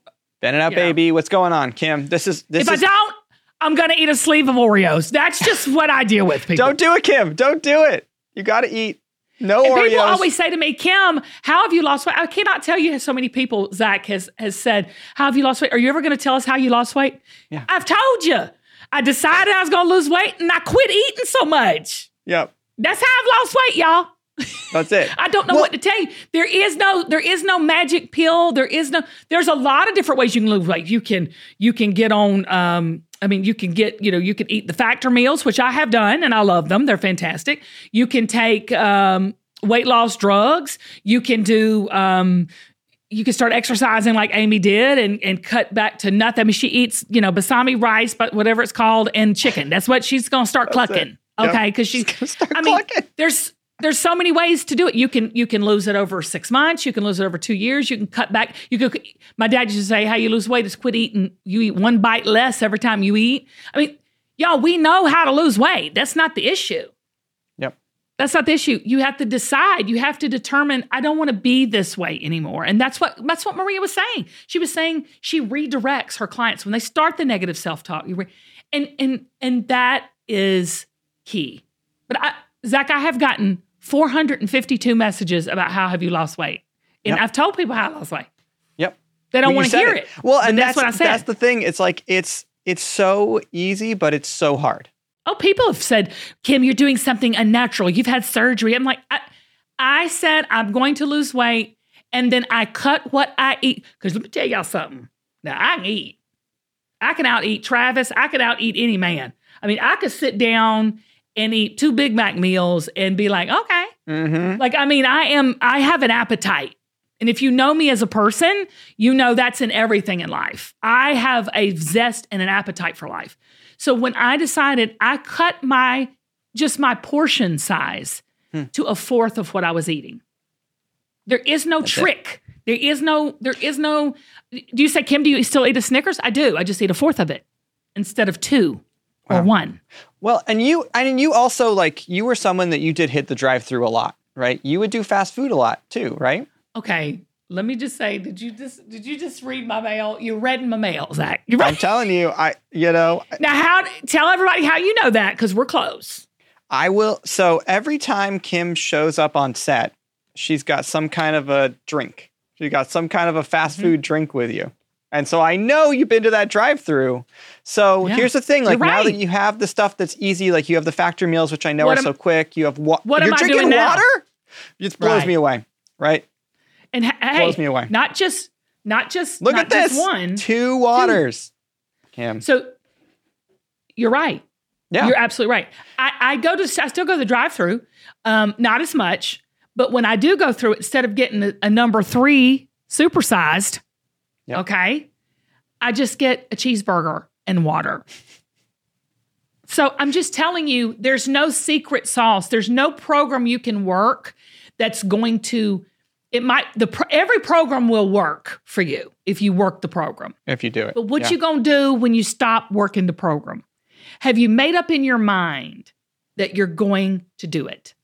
Bend it out, baby. What's going on, Kim? If I don't, I'm going to eat a sleeve of Oreos. That's just what I deal with, people. Don't do it, Kim. Don't do it. You got to eat. No and Oreos. People always say to me, Kim, how have you lost weight? I cannot tell you so many people, Zach has said, how have you lost weight? Are you ever going to tell us how you lost weight? Yeah. I've told you. I decided I was going to lose weight and I quit eating so much. Yep. That's how I've lost weight, y'all. That's it. I don't know what to tell you. There is no magic pill. There's a lot of different ways you can lose weight. You can get on, you can eat the Factor meals, which I have done and I love them. They're fantastic. You can take, weight loss drugs. You can do, you can start exercising like Amy did and cut back to nothing. I mean, she eats, basmati rice, but whatever it's called, and chicken. That's what she's going to start clucking. Okay. Cause she's going to start clucking. There's so many ways to do it. You can lose it over 6 months. You can lose it over 2 years. You can cut back. My dad used to say, how you lose weight is quit eating. You eat one bite less every time you eat. I mean, y'all, we know how to lose weight. That's not the issue. Yep. That's not the issue. You have to decide. You have to determine, I don't want to be this way anymore. And that's what Maria was saying. She was saying she redirects her clients when they start the negative self-talk. And that is key. But Zach, I have gotten 452 messages about how have you lost weight. And I've told people how I lost weight. Yep. They don't want to hear it. Well, and that's what I said. That's the thing. It's like, it's so easy, but it's so hard. Oh, people have said, Kim, you're doing something unnatural. You've had surgery. I'm like, I said I'm going to lose weight, and then I cut what I eat. Because let me tell y'all something. Now, I can eat. I can out-eat Travis. I can out-eat any man. I mean, I could sit down and eat 2 Big Mac meals and be like, okay. Mm-hmm. Like, I mean, I have an appetite. And if you know me as a person, you know that's in everything in life. I have a zest and an appetite for life. So when I decided, I cut my portion size to 1/4 of what I was eating. There is no trick. There is no, do you say, Kim, do you still eat a Snickers? I do. I just eat 1/4 of it instead of 2 or 1. Well, and you also, like, you were someone that you did hit the drive-through a lot, right? You would do fast food a lot too, right? Okay. Let me just say, did you just read my mail? You read my mail, Zach. I'm telling you, Now, tell everybody how you know that, because we're close. I will. So every time Kim shows up on set, she's got some kind of a drink. She got some kind of a fast food drink with you. And so I know you've been to that drive-through. So here's the thing, like, now that you have the stuff that's easy, like you have the Factor meals, which I know are so quick. You have what you're am I drinking doing water? Now? It blows me away, right? And blows me away. Not just look at this. One, 2 waters. Kim. So you're right. Yeah. You're absolutely right. I still go to the drive-through, not as much, but when I do go through it, instead of getting a number 3 supersized, okay, I just get a cheeseburger and water. So I'm just telling you, there's no secret sauce. There's no program you can work that's going to, every program will work for you if you work the program. If you do it. But what you going to do when you stop working the program? Have you made up in your mind that you're going to do it?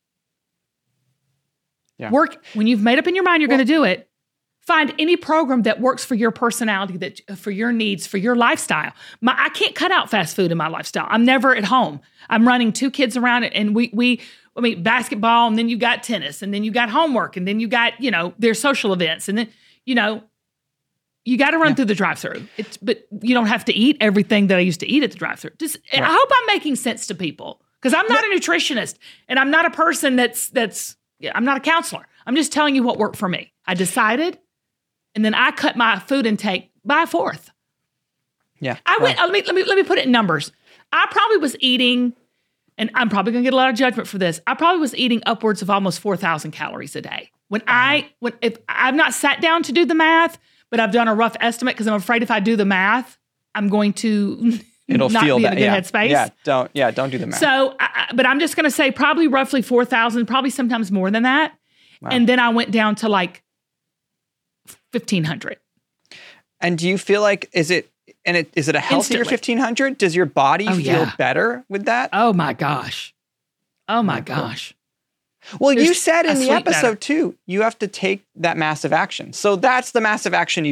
Yeah. When you've made up in your mind you're going to do it, find any program that works for your personality, for your needs, for your lifestyle. I can't cut out fast food in my lifestyle. I'm never at home. I'm running 2 kids around it, and basketball, and then you got tennis, and then you got homework, and then you got, their social events, and then, you got to run through the drive-through. But you don't have to eat everything that I used to eat at the drive-through. I hope I'm making sense to people, because I'm not a nutritionist, and I'm not a person I'm not a counselor. I'm just telling you what worked for me. I decided, and then I cut my food intake by 1/4. Yeah. Let me put it in numbers. I probably was eating, and I'm probably going to get a lot of judgment for this. I probably was eating upwards of almost 4,000 calories a day. If I've not sat down to do the math, but I've done a rough estimate, because I'm afraid if I do the math, I'm going to It'll not feel be that. in a good headspace. Don't do the math. So, but I'm just going to say probably roughly 4,000, probably sometimes more than that. Wow. And then I went down to like 1,500. And do you feel like, is it a healthier 1,500? Does your body feel better with that? Oh my gosh. Gosh. Well, you said in the episode too, you have to take that massive action. So that's the massive action you took,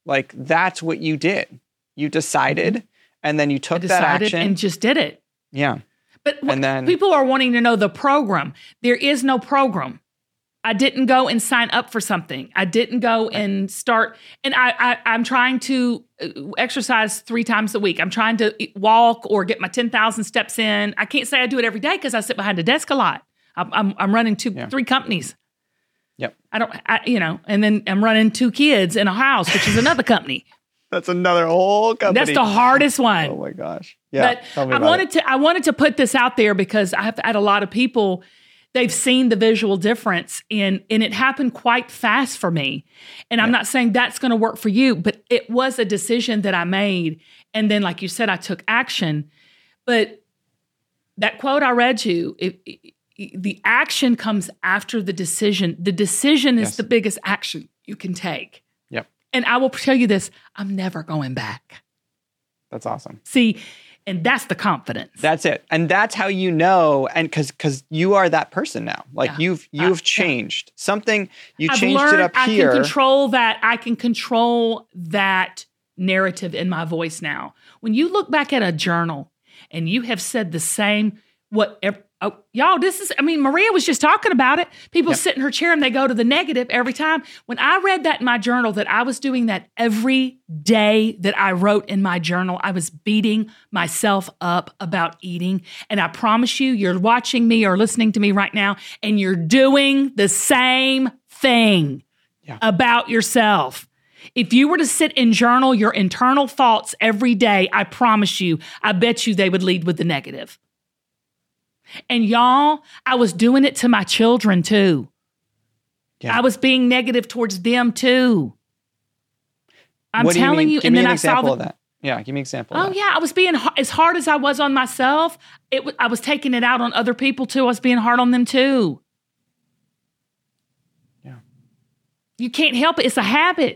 Like that's what you did. You decided and then you took that action and just did it. Yeah. But then people are wanting to know the program. There is no program. I didn't go and sign up for something. I didn't go and start. And I'm trying to exercise 3 times a week. I'm trying to walk or get my 10,000 steps in. I can't say I do it every day because I sit behind a desk a lot. I'm running 3 companies. Yep. And then I'm running 2 kids in a house, which is another company. That's another whole company. That's the hardest one. Oh my gosh. Yeah. But I wanted to put this out there because I have had a lot of people. They've seen the visual difference and it happened quite fast for me. And I'm not saying that's going to work for you, but it was a decision that I made. And then, like you said, I took action. But that quote I read you, the action comes after the decision. The decision is the biggest action you can take. Yep. And I will tell you this, I'm never going back. That's awesome. See, and that's the confidence. That's it. And that's how you know, and because you are that person now. Like you've changed. Something, you changed it up here. I can control that. I can control that narrative in my voice now. When you look back at a journal and you have said the same, y'all, Maria was just talking about it. People sit in her chair and they go to the negative every time. When I read that in my journal, that I was doing that every day that I wrote in my journal, I was beating myself up about eating. And I promise you, you're watching me or listening to me right now, and you're doing the same thing about yourself. If you were to sit and journal your internal thoughts every day, I promise you, I bet you they would lead with the negative. And y'all, I was doing it to my children too. Yeah. I was being negative towards them too. I'm telling you. And then I saw of that. Yeah, give me an example. Oh yeah, I was being as hard as I was on myself. I was taking it out on other people too. I was being hard on them too. Yeah. You can't help it. It's a habit.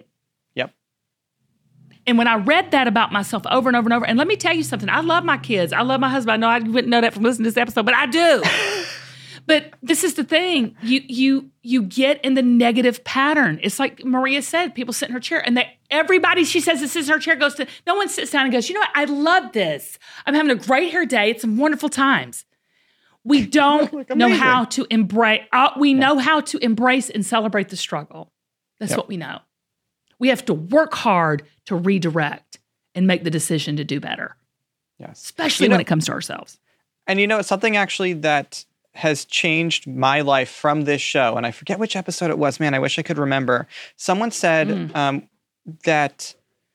And when I read that about myself over and over and over, and let me tell you something, I love my kids. I love my husband. I know I wouldn't know that from listening to this episode, but I do. But this is the thing. You get in the negative pattern. It's like Maria said, people sit in her chair and everybody she says that sits in her chair goes to, no one sits down and goes, you know what? I love this. I'm having a great hair day. It's some wonderful times. We don't know how to embrace, we know how to embrace and celebrate the struggle. That's what we know. We have to work hard to redirect and make the decision to do better. Yes. Especially when it comes to ourselves. And it's something actually that has changed my life from this show. And I forget which episode it was. Man, I wish I could remember. Someone said that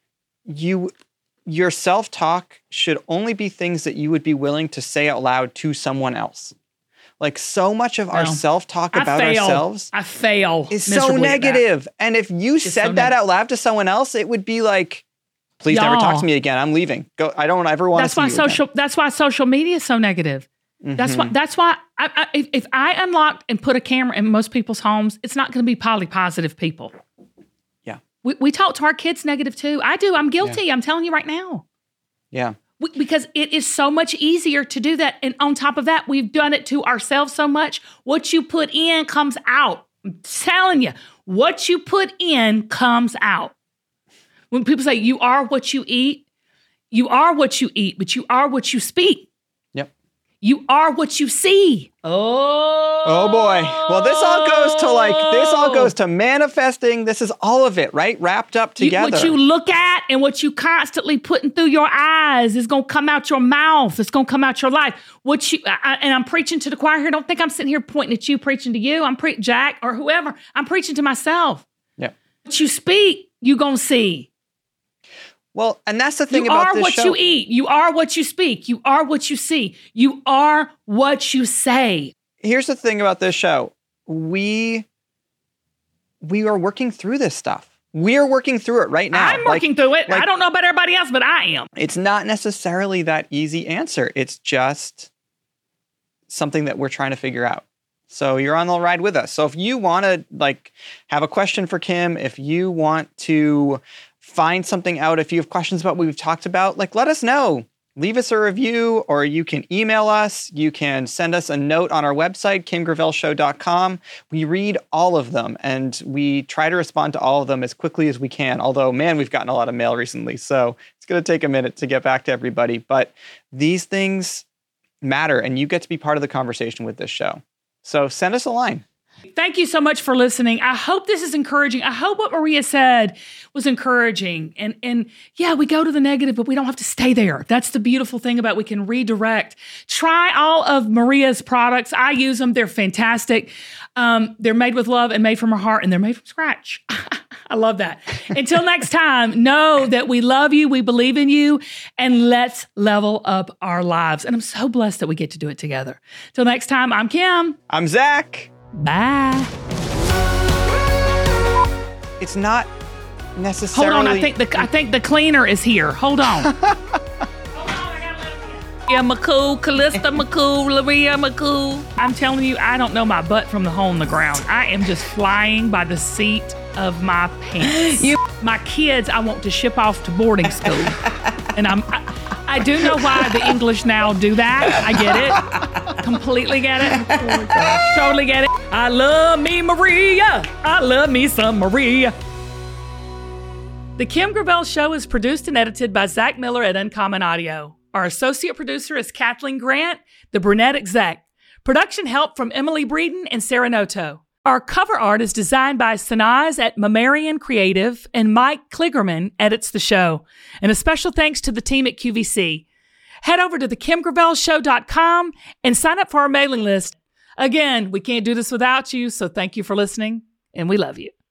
your self-talk should only be things that you would be willing to say out loud to someone else. Like so much of our self-talk about ourselves is so negative. And if you said that out loud to someone else, it would be like, please never talk to me again. I'm leaving. Go. I don't ever want to see you again. That's why social media is so negative. Mm-hmm. That's why if I unlocked and put a camera in most people's homes, it's not going to be positive people. Yeah. We talk to our kids negative too. I do. I'm guilty. Yeah. I'm telling you right now. Yeah. Because it is so much easier to do that. And on top of that, we've done it to ourselves so much. What you put in comes out. I'm telling you, what you put in comes out. When people say you are what you eat, but you are what you speak. Yep. You are what you see. Oh boy. Well, this all goes to manifesting. This is all of it, right? Wrapped up together. What you look at and what you constantly putting through your eyes is going to come out your mouth. It's going to come out your life. And I'm preaching to the choir here. Don't think I'm sitting here pointing at you, preaching to you. I'm Jack or whoever. I'm preaching to myself. Yeah. What you speak, you going to see. Well, and that's the thing about this show. You are what you eat. You are what you speak. You are what you see. You are what you say. Here's the thing about this show. We are working through this stuff. We are working through it right now. I'm working through it. I don't know about everybody else, but I am. It's not necessarily that easy answer. It's just something that we're trying to figure out. So you're on the ride with us. So if you want to have a question for Kim, if you want to find something out, if you have questions about what we've talked about, let us know. leave us a review, or you can email us. You can send us a note on our website, kimgravelshow.com. We read all of them, and we try to respond to all of them as quickly as we can. Although, man, we've gotten a lot of mail recently, so it's going to take a minute to get back to everybody. But these things matter, and you get to be part of the conversation with this show. So send us a line. Thank you so much for listening. I hope this is encouraging. I hope what Maria said was encouraging. And yeah, we go to the negative, but we don't have to stay there. That's the beautiful thing about we can redirect. Try all of Maria's products. I use them. They're fantastic. They're made with love and made from her heart, and they're made from scratch. I love that. Until next time, know that we love you, we believe in you, and let's level up our lives. And I'm so blessed that we get to do it together. Till next time, I'm Kim. I'm Zach. Bye. It's not necessarily... Hold on, I think the cleaner is here. Hold on. Yeah, McCool, Callista McCool, Laria McCool. I'm telling you, I don't know my butt from the hole in the ground. I am just flying by the seat of my pants. My kids, I want to ship off to boarding school. And I do know why the English now do that. I get it. Completely get it. Totally get it. I love me Maria. I love me some Maria. The Kim Gravel Show is produced and edited by Zach Miller at Uncommon Audio. Our associate producer is Kathleen Grant, the brunette exec. Production help from Emily Breeden and Sarah Noto. Our cover art is designed by Sanaz at Mammarian Creative, and Mike Kligerman edits the show. And a special thanks to the team at QVC. Head over to thekimgravelshow.com and sign up for our mailing list. Again, we can't do this without you, so thank you for listening, and we love you.